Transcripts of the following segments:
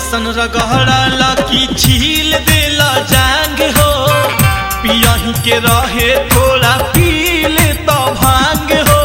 ऐसन रगड़ला की छील देला जांग हो, पियही के रहे थोड़ा पील तो भांग हो।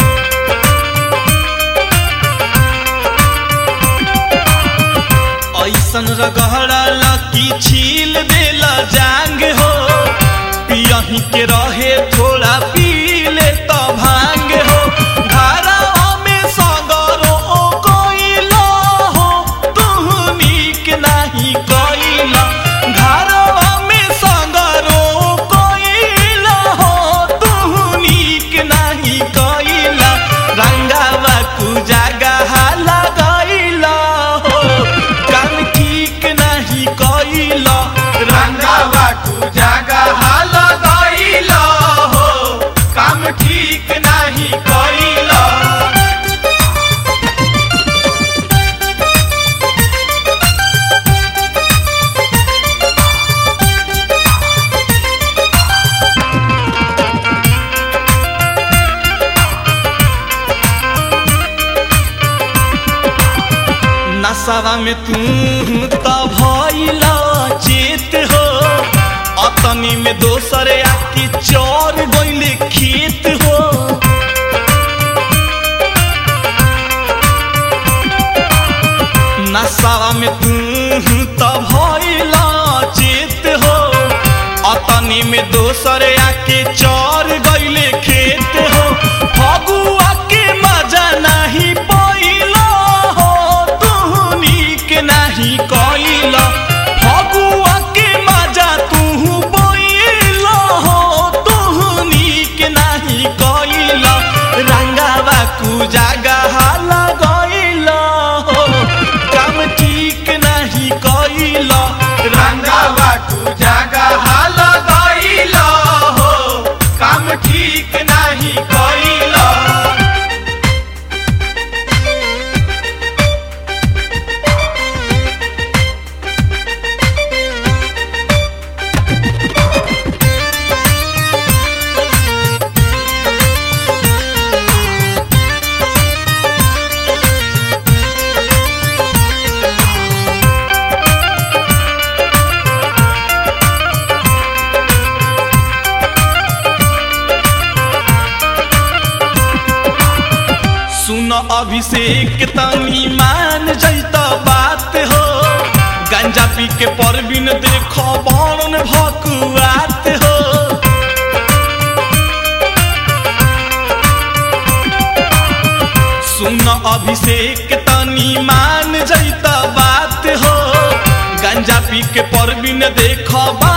ऐसन रगड़ला की छील देला जांग हो, पियही के रहे थोड़ा पील तो भांग हो। घरवा में सगरो कोइला हो, तू नीक नहीं कोइला। घरवा में सगरो कोइला हो, तू नीक नहीं कोइला। रंगावा कु जगह लगैला हो, काम ठीक नहीं कोइला। रंगावा कु जगह लगैला हो, काम ठीक नहीं कइला। नशवा में तू तो भइला चेत हो, अतनी में दोसरे आके चोर गइले खेत हो। नशवा में तू तो भइला चेत हो, अतनी में दोसरे आके चोर गइले खेत हो। फगुआ के मजा नहीं पइला हो, तू नीक नहीं कइला। फगुआ के मजा तू पइला हो, तू नीक नहीं कइला। रंगावा कु जगह लगैला हो, काम ठीक नहीं कइला। रंगावा कु जगह लगैला हो, काम ठीक नहीं कइला। सुन अभिषेक तनी मान जैता बात हो, गंजा पी के परबिन देखो बरन भकुआत हो। सुन अभिषेक तनी मान जैता बात हो, गंजा पी के परबिन देखो